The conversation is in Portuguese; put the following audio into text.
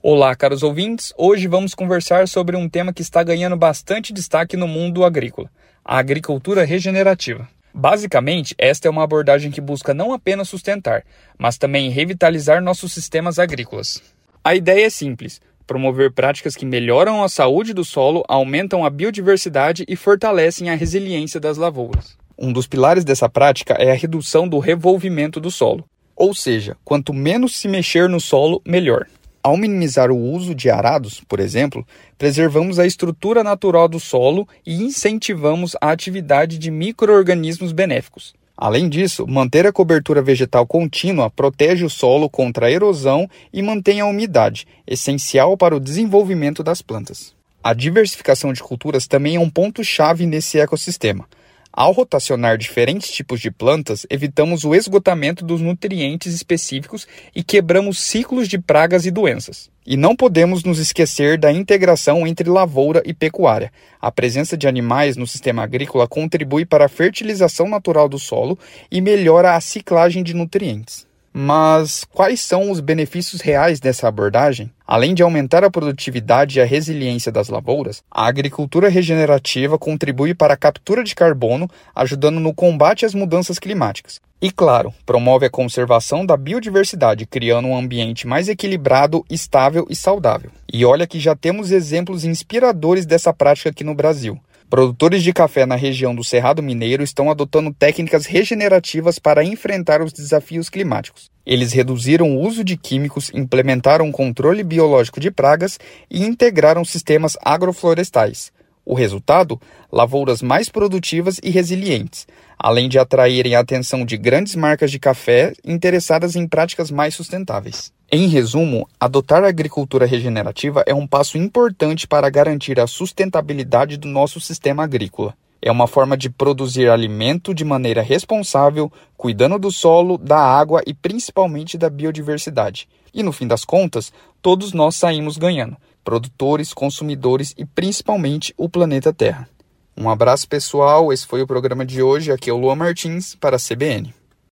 Olá, caros ouvintes. Hoje vamos conversar sobre um tema que está ganhando bastante destaque no mundo agrícola, a agricultura regenerativa. Basicamente, esta é uma abordagem que busca não apenas sustentar, mas também revitalizar nossos sistemas agrícolas. A ideia é simples: promover práticas que melhoram a saúde do solo, aumentam a biodiversidade e fortalecem a resiliência das lavouras. Um dos pilares dessa prática é a redução do revolvimento do solo, ou seja, quanto menos se mexer no solo, melhor. Ao minimizar o uso de arados, por exemplo, preservamos a estrutura natural do solo e incentivamos a atividade de micro-organismos benéficos. Além disso, manter a cobertura vegetal contínua protege o solo contra a erosão e mantém a umidade, essencial para o desenvolvimento das plantas. A diversificação de culturas também é um ponto-chave nesse ecossistema. Ao rotacionar diferentes tipos de plantas, evitamos o esgotamento dos nutrientes específicos e quebramos ciclos de pragas e doenças. E não podemos nos esquecer da integração entre lavoura e pecuária. A presença de animais no sistema agrícola contribui para a fertilização natural do solo e melhora a ciclagem de nutrientes. Mas quais são os benefícios reais dessa abordagem? Além de aumentar a produtividade e a resiliência das lavouras, a agricultura regenerativa contribui para a captura de carbono, ajudando no combate às mudanças climáticas. E, claro, promove a conservação da biodiversidade, criando um ambiente mais equilibrado, estável e saudável. E olha que já temos exemplos inspiradores dessa prática aqui no Brasil. Produtores de café na região do Cerrado Mineiro estão adotando técnicas regenerativas para enfrentar os desafios climáticos. Eles reduziram o uso de químicos, implementaram um controle biológico de pragas e integraram sistemas agroflorestais. O resultado? Lavouras mais produtivas e resilientes, além de atraírem a atenção de grandes marcas de café interessadas em práticas mais sustentáveis. Em resumo, adotar a agricultura regenerativa é um passo importante para garantir a sustentabilidade do nosso sistema agrícola. É uma forma de produzir alimento de maneira responsável, cuidando do solo, da água e principalmente da biodiversidade. E no fim das contas, todos nós saímos ganhando: produtores, consumidores e principalmente o planeta Terra. Um abraço pessoal, esse foi o programa de hoje. Aqui é o Luan Martins para a CBN.